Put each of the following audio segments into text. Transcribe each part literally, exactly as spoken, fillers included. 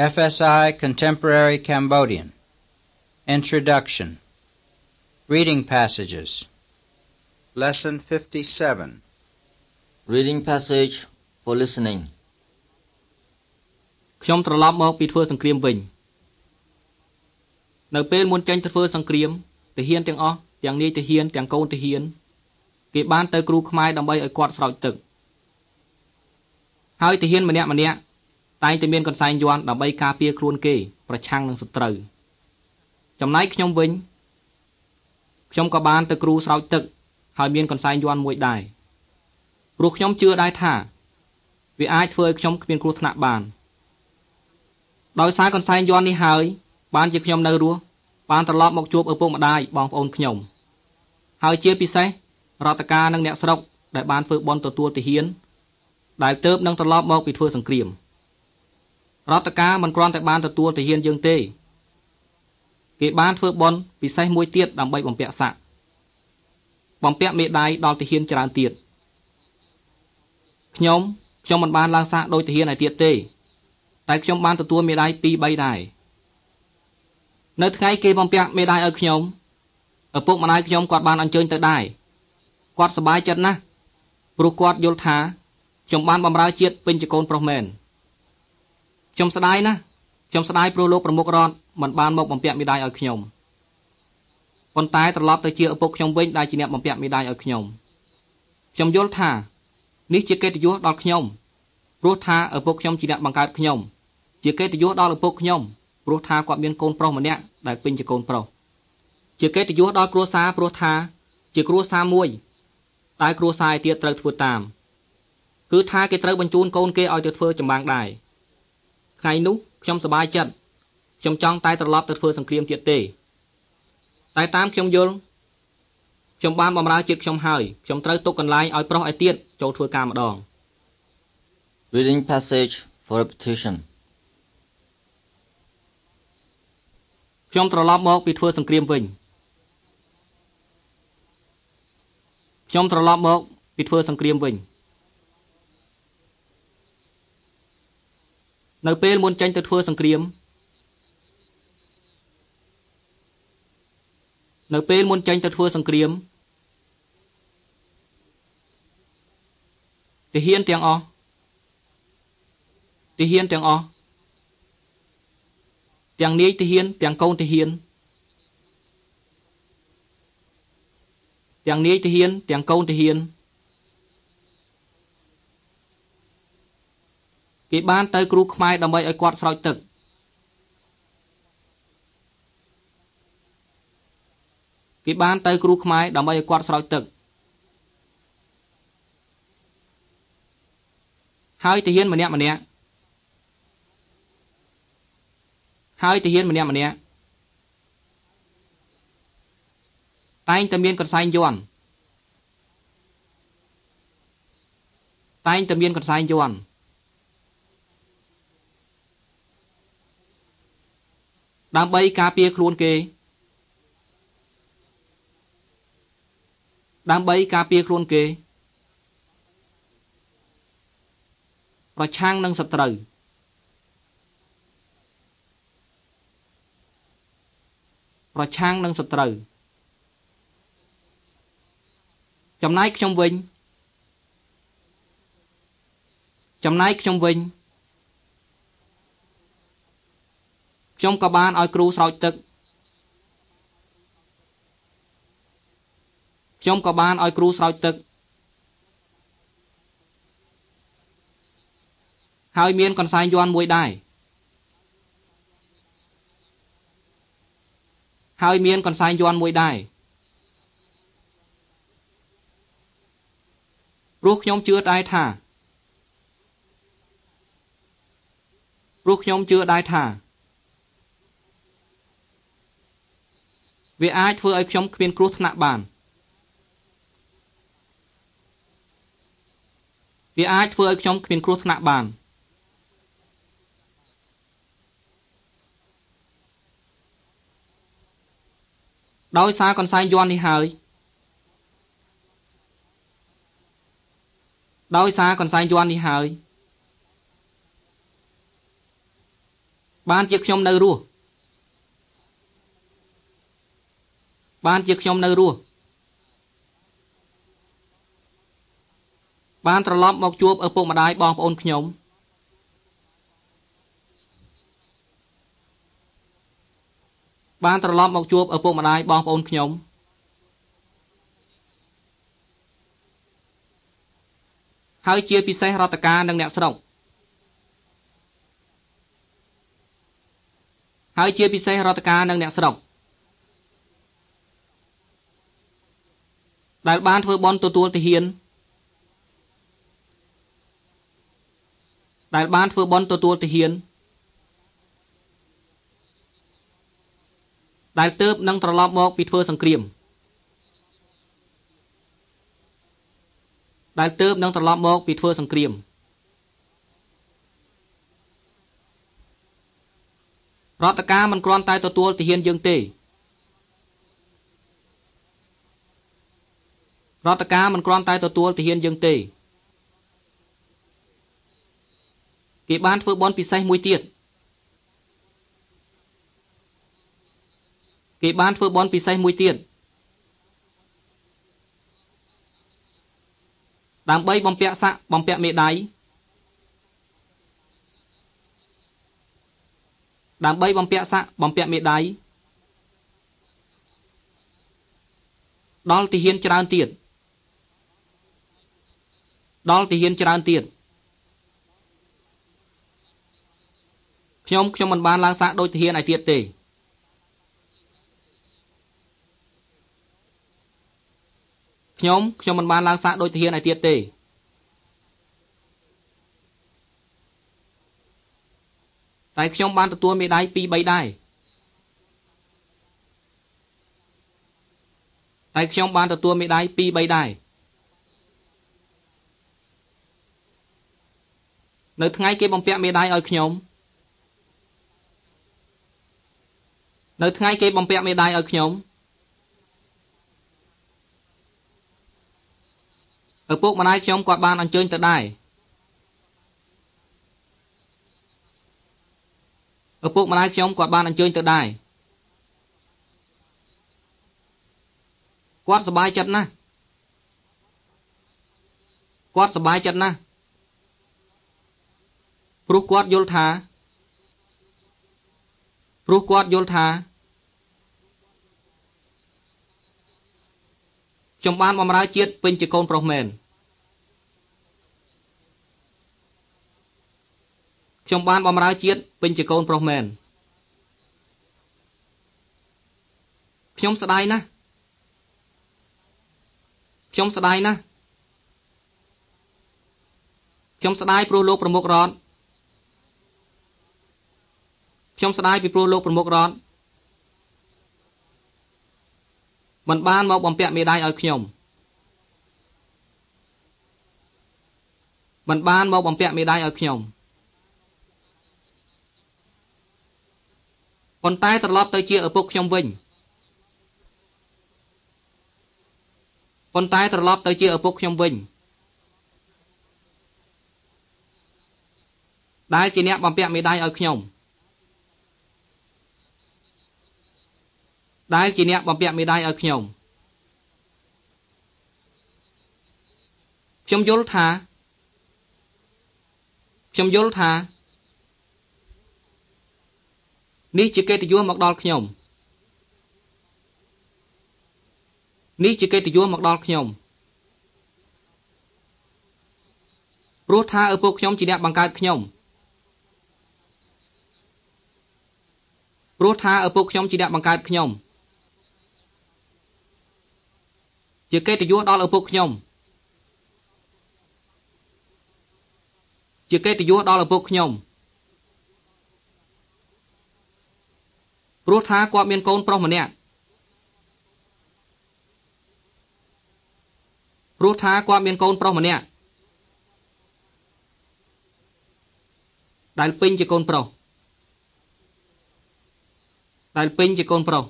F S I Contemporary Cambodian Introduction Reading Passages Lesson fifty-seven Reading passage for listening ខ្ញុំត្រឡប់មកពីធ្វើសង្គ្រាមវិញនៅពេលមុនចេញទៅធ្វើសង្គ្រាមទាហានទាំងអស់ទាំងនាយទាហានទាំងកូនទាហានគេបានទៅគ្រូខ្មែរដើម្បីឲ្យគាត់ស្រោចទឹកហើយទាហានម្នាក់ម្នាក់តែងតែមានកន្សែងយ័ន្តដើម្បីការពារខ្លួនគេប្រឆាំងនឹងសត្រូវចំណែកខ្ញុំវិញខ្ញុំក៏បានទៅគ្រូស្រោចទឹកហើយមានកន្សែងយ័ន្តមួយដែរព្រោះខ្ញុំជឿដែរថាវាអាចធ្វើឲ្យខ្ញុំគ្មានគ្រោះថ្នាក់បានដោយសារកន្សែងយ័ន្តនេះហើយបានជាខ្ញុំនៅរស់បានត្រឡប់មកជួបឪពុកម្ដាយបងប្អូនខ្ញុំហើយជាពិសេសរដ្ឋការនិងអ្នកស្រុកដែលបានធ្វើបុណ្យទទួលទាហានដែលទើបនឹងត្រឡប់មកពីធ្វើសង្គ្រាមរដ្ឋការមិនគ្រាន់តែបានទទួលទាហានយើងទេគេបានធ្វើបុណ្យពិសេសមួយទៀតដើម្បីបំពាក់ស័ក្តិបំពាក់មេដាយដល់ទាហានច្រើនទៀតខ្ញុំខ្ញុំមិនបានឡើងស័ក្តិដោយទាហានឯទៀតទេតែខ្ញុំបានទទួលមេដាយពីរបីដែរនៅថ្ងៃគេបំពាក់មេដាយឲ្យខ្ញុំឪពុកម្ដាយខ្ញុំគាត់បានអញ្ជើញទៅដែរគាត់សប្បាយចិត្តណាស់ព្រោះគាត់យល់ថាខ្ញុំបានបម្រើជាតិពេញជាកូនប្រុសមែនខ្ញុំស្ដាយណាស់ខ្ញុំស្ដាយព្រោះលោកប្រមុខរដ្ឋមិនបានមកបំពាក់មេដាយឲ្យខ្ញុំប៉ុន្តែត្រឡប់ទៅជាឪពុកខ្ញុំវិញដែលជាអ្នកបំពាក់មេដាយឲ្យខ្ញុំខ្ញុំយល់ថានេះជាកិត្តិយសដល់ខ្ញុំព្រោះថាឪពុកខ្ញុំជាអ្នកបង្កើតខ្ញុំជាកិត្តិយសដល់ឪពុកខ្ញុំព្រោះថាគាត់មានកូនប្រុសម្នាក់ដែលពេញជាកូនប្រុសជាកិត្តិយសដល់គ្រួសារព្រោះថាជាគ្រួសារមួយតែគ្រួសារឯទៀតត្រូវធ្វើតាមគឺថាគេត្រូវបញ្ជូនកូនគេឲ្យទៅធ្វើចម្បាំងដែរថ្ងៃនោះខ្ញុំសប្បាយចិត្តខ្ញុំចង់តែត្រឡប់ទៅធ្វើសង្គ្រាមទៀតទេតែតាមខ្ញុំយល់ខ្ញុំបានបម្រើជាតិខ្ញុំហើយខ្ញុំត្រូវទុកកន្លែងឲ្យប្រុសឯទៀតចូលធ្វើការម្ដង Reading passage for repetition ខ្ញុំត្រឡប់មកពីធ្វើសង្គ្រាមវិញខ្ញុំត្រឡប់មកពីធ្វើសង្គ្រាមវិញនៅពេលមុនចេញទៅធ្វើសង្គ្រាមនៅពេលមុនចេញទៅធ្វើសង្គ្រាមទាហានទាំងអស់ទាហានទាំងអស់ទាំងនាយទាហានទាំងកូនទាហានទាំងនាយទាហានទាំងកូនទាហានគេបានទៅគ្រូខ្មែរដើម្បីឲ្យគាត់ស្រោចទឹកគេបានទៅគ្រូខ្មែរដើម្បីឲ្យគាត់ស្រោចទឹកហើយទាហានម្នាក់ម្នាក់ហើយទាហានម្នាក់ម្នាក់តែងតែមានកន្សែងយ័ន្តតែងតែមានកន្សែងយ័ន្តដើម្បីការពារខ្លួនគេដើម្បីការពារខ្លួនគេប្រឆាំងនឹងសត្រូវប្រឆាំងនឹងសត្រូវចំណែកខ្ញុំវិញចំណែកខ្ញុំវិញខ្ញុំក៏បានឲ្យគ្រូស្រោចទឹកខ្ញុំក៏បានឲ្យគ្រូស្រោចទឹកហើយមានកន្សែងយ័ន្តមួយដែរហើយមានកន្សែងយ័ន្តមួយដែរព្រោះខ្ញុំជឿដែរថាព្រោះខ្ញុំជឿដែរថាវាអាចធ្វើឲ្យខ្ញុំគ្មានគ្រោះថ្នាក់បានវាអាចធ្វើឲ្យខ្ញុំគ្មានគ្រោះថ្នាក់បានដោយសារកន្សែងយ័ន្តនេះហើយដោយសារកន្សែងយ័ន្តនេះហើយបានជាខ្ញុំនៅរស់បានជាខ្ញុំនៅរស់បានត្រឡប់មកជួបឪពុកម្ដាយបងប្អូនខ្ញុំបានត្រឡប់មកជួបឪពុកម្ដាយបងប្អូនខ្ញុំហើយជាពិសេសរដ្ឋការនិងអ្នកស្រុកហើយជាពិសេសរដ្ឋការនិងអ្នកស្រុកដែលបានធ្វើបុណ្យទទួលទាហានដែលបានធ្វើបុណ្យទទួលទាហានដែលទើបនឹងត្រឡប់មកពីធ្វើសង្គ្រាមដែលទើបនឹងត្រឡប់មកពីធ្វើសង្គ្រាមរដ្ឋការមិនគ្រាន់តែទទួលទាហានយើងទេរដ្ឋការមិនគ្រាន់តែទទួលទាហានយើងទេគេបានធ្វើបុណ្យពិសេសមួយទៀតគេបានធ្វើបុណ្យពិសេសមួយទៀតដើម្បីបំពាក់ស័ក្តិបំពាក់មេដាយដើម្បីបំពាក់ស័ក្តិបំពាក់មេដាយដល់ទាហានច្រើនទៀតដល់ទាហានច្រើនទៀតខ្ញុំខ្ញុំមិនបានឡើងសាកដូចទាហានឯទៀតទេខ្ញុំខ្ញុំមិនបានឡើងសាកដូចទាហានឯទៀតទេតែខ្ញុំបានទទួលមេដាយពីរបីដែរតែខ្ញុំបានទទួលមេដាយពីរបីដែរនៅថ្ងៃគេបំពាក់មេដាយឲ្យខ្ញុំនៅថ្ងៃគេបំពាក់មេដាយឲ្យខ្ញុំឪពុកម្ដាយខ្ញុំគាត់បានអញ្ជើញទៅដែរឪពុកម្ដាយខ្ញុំគាត់បានអញ្ជើញទៅដែរគាត់សប្បាយចិត្តណាស់គាត់សប្បាយចិត្តណាស់ព្រោះគាត់យល់ថាព្រោះគាត់យល់ថាខ្ញុំបានបម្រើជាតិពេញជាកូនប្រុសមែនខ្ញុំបានបម្រើជាតិពេញជាកូនប្រុសមែនខ្ញុំស្ដាយណាស់ខ្ញុំស្ដាយណាស់ខ្ញុំស្ដាយព្រោះលោកប្រមុខរដ្ឋខ្ញុំស្ដាយពីព្រោះលោកប្រមុខរដ្ឋមិនបានមកបំពាក់មេដាយឲ្យខ្ញុំមិនបានមកបំពាក់មេដាយឲ្យខ្ញុំប៉ុន្តែត្រឡប់ទៅជាឪពុកខ្ញុំវិញប៉ុន្តែត្រឡប់ទៅជាឪពុកខ្ញុំវិញដែលជាអ្នកបំពាក់មេដាយឲ្យខ្ញុំដែលជាអ្នកបំពាក់មេដាយឲ្យខ្ញុំខ្ញុំយល់ថាខ្ញុំយល់ថានេះជាកិត្តិយសមកដល់ខ្ញុំនេះជាកិត្តិយសមកដល់ខ្ញុំព្រោះថាឪពុកខ្ញុំជាអ្នកបង្កើតខ្ញុំព្រោះថាឪពុកខ្ញុំជាអ្នកបង្កើតខ្ញុំជាកិត្តិយសដល់ឪពុកខ្ញុំជាកិត្តិយសដល់ឪពុកខ្ញុំព្រោះថាគាត់មានកូនប្រុសម្នាក់ព្រោះថាគាត់មានកូនប្រុសម្នាក់ដែលពេញជាកូនប្រុសដែលពេញជាកូនប្រុស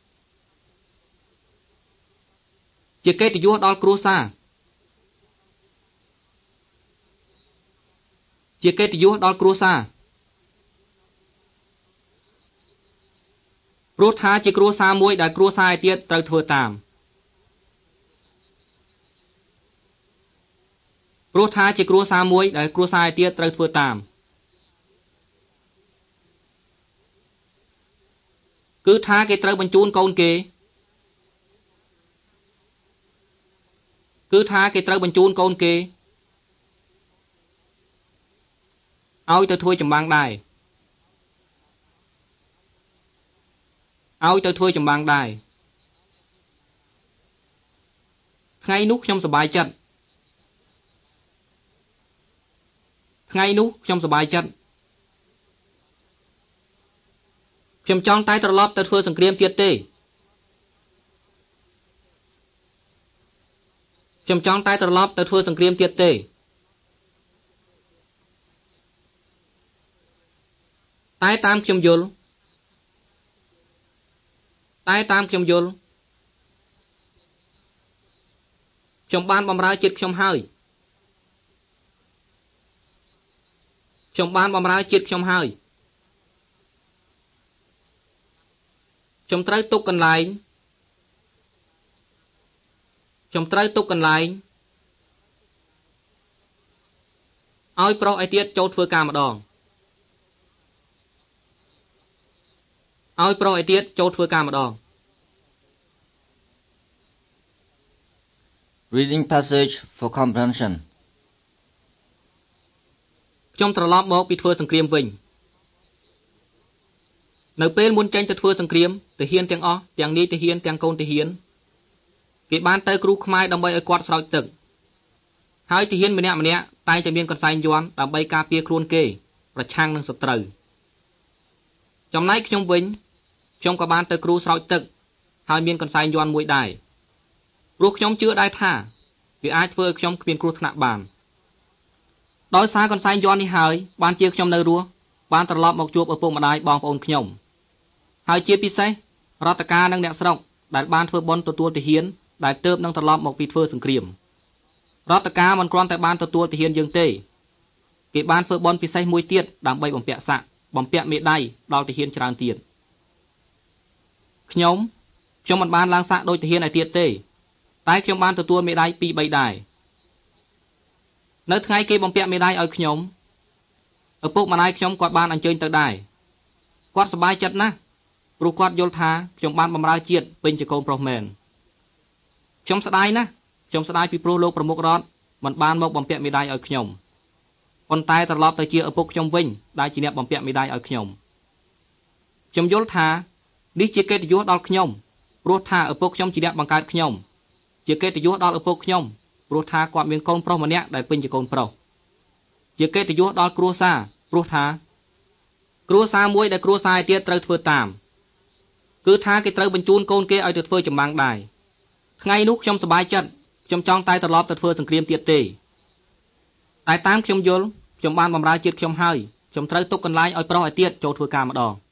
ជាកិត្តិយសដល់គ្រួសារជាកិត្តិយសដល់គ្រួសារព្រោះថាជាគ្រួសារមួយដែលគ្រួសារឯទៀតត្រូវធ្វើតាមព្រោះថាជាគ្រួសារមួយដែលគ្រួសារឯទៀតត្រូវធ្វើតាមគឺថាគេត្រូវបញ្ជូនកូនគេគឺថាគេត្រូវបញ្ជូនកូនគេឲ្យទៅធ្វើចម្បាំងដែរឲ្យទៅធ្វើចម្បាំងដែរថ្ងៃនោះខ្ញុំសប្បាយចិត្តថ្ងៃនោះខ្ញុំសប្បាយចិត្តខ្ញុំចង់តែត្រឡប់ទៅធ្វើសង្គ្រាមទៀតទេខ្ញុំចង់តែត្រឡប់ទៅធ្វើសង្គ្រាមទៀតទេតែតាមខ្ញុំយល់តែតាមខ្ញុំយល់ខ្ញុំបានបម្រើជាតិខ្ញុំហើយខ្ញុំបានបម្រើជាតិខ្ញុំហើយខ្ញុំត្រូវទុកកន្លែងខ្ញុំត្រូវទុកកន្លែងឲ្យប្រុសឯទៀតចូលធ្វើការម្ដងឲ្យប្រុសឯទៀតចូលធ្វើការម្ដង Reading passage for comprehension ខ្ញុំត្រឡប់មកពីធ្វើសង្គ្រាមវិញនៅពេលមុនចេញទៅធ្វើសង្គ្រាមទាហានទាំងអស់ទាំងនាយទាហានទាំងកូនទាហានគេបានទៅគ្រូខ្មែរដើម្បីឲ្យគាត់ស្រោចទឹកហើយទាហានម្នាក់ម្នាក់តែងតែមានកន្សែងយ័ន្តដើម្បីការពារខ្លួនគេប្រឆាំងនឹងសត្រូវចំណែកខ្ញុំវិញខ្ញុំក៏បានទៅគ្រូស្រោចទឹកហើយមានកន្សែងយ័ន្តមួយដែរព្រោះខ្ញុំជឿដែរថាវាអាចធ្វើឲ្យខ្ញុំគ្មានគ្រោះថ្នាក់បានដោយសារកន្សែងយ័ន្តនេះហើយបានជាខ្ញុំនៅរស់បានត្រឡប់មកជួបឪពុកម្ដាយបងប្អូនខ្ញុំហើយជាពិសេសរដ្ឋការនិងអ្នកស្រុកដែលបានធ្វើបុណ្យទទួលទាហានដែលទើបនឹងត្រឡប់មកពីធ្វើសង្គ្រាមរដ្ឋការមិនគ្រាន់តែបានទទួលទាហានយើងទេគេបានធ្វើបុណ្យពិសេសមួយទៀតដើម្បីបំពាក់ស័ក្តិបំពាក់មេដាយដល់ទាហានច្រើនទៀតខ្ញុំខ្ញុំមិនបានឡើងស័ក្តិដូចទាហានឯទៀតទេតែខ្ញុំបានទទួលមេដាយពីរបីដែរនៅថ្ងៃគេបំពាក់មេដាយឲ្យខ្ញុំឪពុកម្ដាយខ្ញុំគាត់បានអញ្ជើញទៅដែរគាត់សប្បាយចិត្តណាស់ព្រោះគាត់យល់ថាខ្ញុំបានបម្រើជាតិពេញជាកូនប្រុសមែនខ្ញុំស្ដាយណាស់ខ្ញុំស្ដាយពីព្រោះលោកប្រមុខរដ្ឋមិនបានមកបំពាក់មេដាយឲ្យខ្ញុំប៉ុន្តែត្រឡប់ទៅជាឪពុកខ្ញុំវិញដែលជាអ្នកបំពាក់មេដាយឲ្យខ្ញុំខ្ញុំយល់ថានេះជាកិត្តិយសដល់ខ្ញុំព្រោះថាឪពុកខ្ញុំជាអ្នកបង្កើតខ្ញុំជាកិត្តិយសដល់ឪពុកខ្ញុំព្រោះថាគាត់មានកូនប្រុសម្នាក់ដែលពេញជាកូនប្រុសជាកិត្តិយសដល់គ្រួសារព្រោះថាគ្រួសារមួយដែលគ្រួសារឯទៀតត្រូវធ្វើតាមគឺថាគេត្រូវបញ្ជូនកូនគេឲ្យទៅធ្វើចម្បាំងដែរថ្ងៃនោះខ្ញុំសប្បាយចិត្តខ្ញុំចង់តែត្រឡប់ទៅធ្វើសង្គ្រាមទៀតទេតែតាមខ្ញុំយល់ខ្ញុំបានបម្រើជាតិខ្ញុំហើយខ្ញុំត្រូវទុកកន្លែងឲ្យប្រុសឯទៀតចូលធ្វើការម្ដង